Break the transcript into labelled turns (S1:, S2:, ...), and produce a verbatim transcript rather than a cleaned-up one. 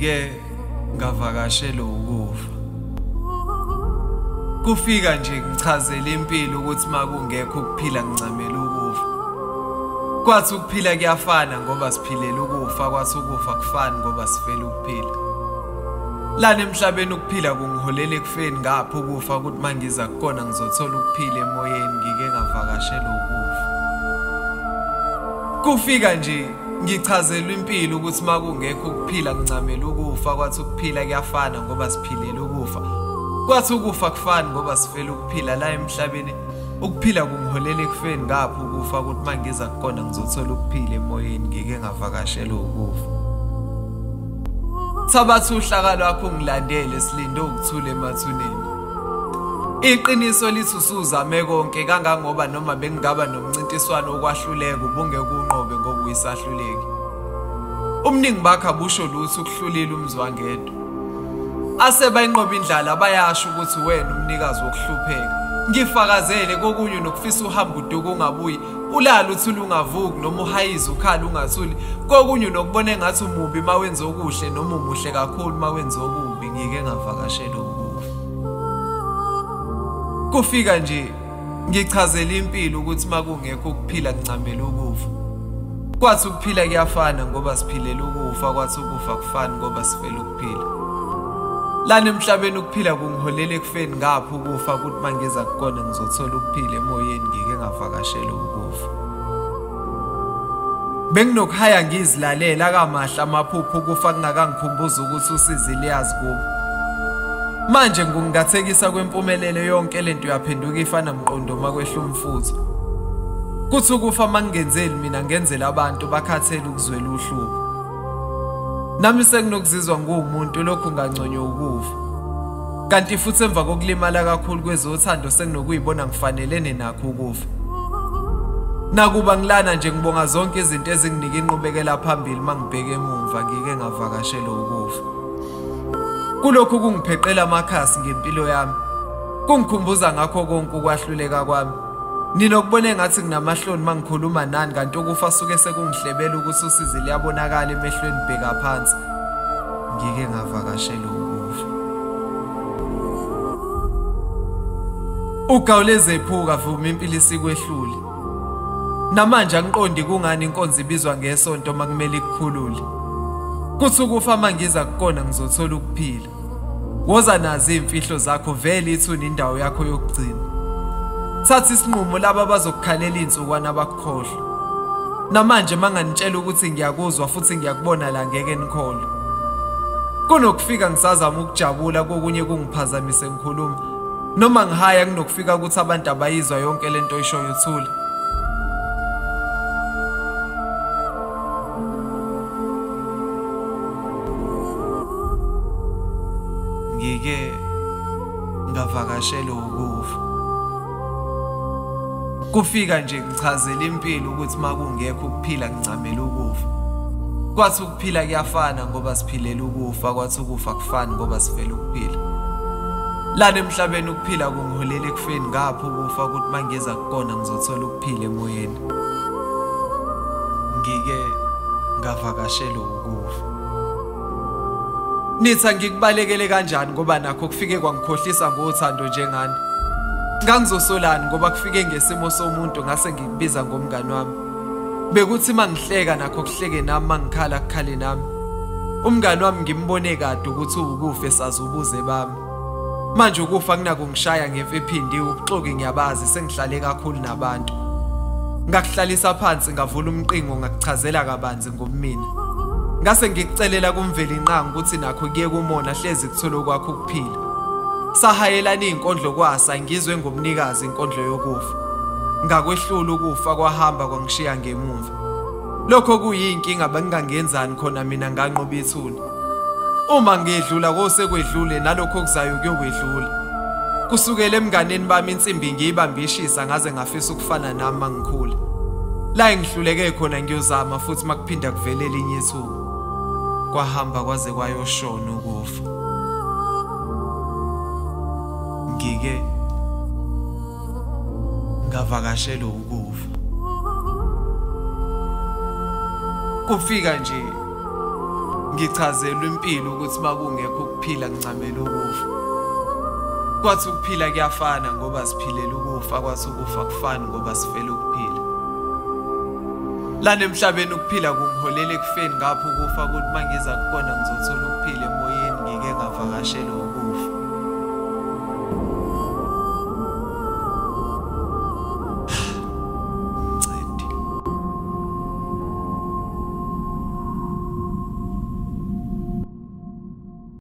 S1: Ngike ngavakashela ukufa. Kufika nje ngichazela impilo ukuthi makungekho ukuphila ngincamela ukufa. Kwathi ukuphila kuyafana ngoba siphilela ukufa, kwathi ukufa kufani ngoba sifela ukuphila. Lana emhlabeni ukuphila kungiholela ekufeni ngapha ukufa ukuthi mangiza kukona ngizothola ukuphila emoyeni ngike ngavakashela ukufa. Kufika nje ngichazelwa impilo ukuthi makungekho ukuphila ngincamela ukufa, kwathi ukuphila kuyafana ngoba siphilela ukufa. Kwathi ukufa kufani ngoba sifela ukuphila la emhlabeni ukuphila kungiholela ekufeni ngapha ukufa ukuthi mangiza kukona ngizothola ukuphila emoyeni ngike ngavakashela ukufa. Thabatha uhlaka lwakho ngilandele silinde ukuthula emathuneni. Iqiniso lithi usuzame konke kangangoba noma bengingaba nomncintiswano okwahluleka ubungeke unqobe ngoba uyisahluleki. Umningi bakhe abusho lutho ukuhlulile umzwangedwa. Ase bayinqoba indlala bayasho ukuthi wena umnikazi wokuhlupheka. Ngifakazele kokunye nokufisa uhamba uduka ungabuyi, ulala uthula ungavuki noma uhayiza ukhala ungathuli, kokunye nokubona engathi umubi mawenza okuhle noma umuhle kakhulu mawenza okubi ngike ngavakashela ukufa. Kufika nje ngichazela impilo ukuthi makungekho ukuphila ngincamela ukufa. Kwathi ukuphila kuyafana ngoba siphilela ukufa, kwathi ukufa kufani ngoba sifela ukuphila. Lana emhlabeni ukuphila kungiholela ekufeni ngapha ukufa ukuthi mangiza kukona ngizothola ukuphila emoyeni ngike ngavakashela ukufa. Benginokuhaya ngizilalela kamahla amaphupho ukufa kungakangikhumbuza ukuthi usizi liyazi kubo. Manje ngungathekisa kwempumelelo yonke lento yaphenduka ifana mqondo makwehla umfutho. Kuthi ukufa mangenzeli mina ngenzela abantu bakhathele ukuzwela uhlubo. Nami senginokuzizwa ngumuntu lokhu nganconywa ukufa. Kanti futhi emva kokulimala kakhulu kwezothando senginokuyibona ngifanelene nakho ukufa. Nakuba ngilana nje ngibonga zonke izinto ezinginika inqubekela phambili mangibheke emuva ngike ngavakashela ukufa. Kulokhu kungipheqela amakhasi ngempilo yami. Kungikhumbuza ngakho konke ukwahluleka kwami. Ninokubona engathi nginamahloni mangikhuluma nani kanti ukufa suke sekungihlebela ukuthi usizi liyabonakala emehlweni bheka phansi. Ngike ngavakashela ukufa. Ugawuleze iphuka vuma impilo isikwehlule. Namanje angiqondi kungani inkonzo ibizwa ngesonto makumele ikukhulule. Kuthi ukufa mangiza kukona ngizothola ukuphila. Woza nazi imfihlo zakho vele ithuna indawo yakho yokugcina. Thatha isinqumo laba bazokukhalela insukwana abakukhohlwa. Namanje manganitshela ukuthi ngiyakuzwa futhi ngiyakubona la ngeke nikholwe. Kunokufika ngisazama ukujabula kokunye kungiphazamise ngikhuluma. Noma ngihaya kunokufika ukuthi abantu abayizwa yonke lento oyishoyo uthula. Ngike ngavakashela ukufa. Kufika nje ngichazela impilo ukuthi makungekho ukuphila ngincamela ukufa. Kwathi ukuphila kuyafana ngoba siphilela ukufa, kwathi ukufa kufani ngoba sifela ukuphila. Lana emhlabeni ukuphila kungiholela ekufeni ngapha ukufa ukuthi mangiza kukona ngizothola ukuphila emoyeni. Ngike ngavakashela ukufa. Nitha ngikubalekele kanjani ngoba nakho kufike kwangikhohlisa ngothando njengani. Ngangizosolani ngoba kufike ngesimo somuntu ngase ngikubiza ngomngani wami. Bekuthi mangihleka nakho kuhleke nami mangikhala kukhale nami. Umngani wami ngimbone kade ukuthi ukufa esazi ubuze bami. Manje ukufa kunakungishaya ngemfe ephindi ukuxoki ngiyabazi sengihlale kakhulu nabantu. Ngakuhlalisa phansi ngavula umqingo ngakuchazela kabanzi ngomina. Ngase ngikucelela kumveli inqanga ukuthi nakho kuye kumona hlezi kutholo kwakho ukuphila. Sahayelana inkondlo kwasa ngizwe ngomnikazi inkondlo yokufa. Ngakwehlula ukufa kwahamba kwangishiya ngemuva. Lokho kuyinkinga bengingangenzani khona mina nganqoba ithuna. Uma ngedlula kosekwedlule nalokho kuzayo kuyokwedlula. Kusukela emnganeni bami insimbi ngiyibambishisa ngaze ngafisa ukufana nami mangikhula. La engihluleke khona ngiyozama futhi makuphinda kuvelela inye ithuba. Kwahamba kwaze kwayoshona ukufa. Ngike ngavakashela ukufa. Kufika nje Ngichazelwe impilo ukuthi makungekho ukuphila ngincamela ukufa. Kwathi ukuphila kuyafana ngoba siphilela ukufa, kwathi ukufa kufani ngoba sifele ukuphila. Lana emhlabeni ukuphila kungiholela ekufeni ngapho ukufa ukuthi mangiza kubona ngizothola ukuphila emoyeni ngike ngavakashela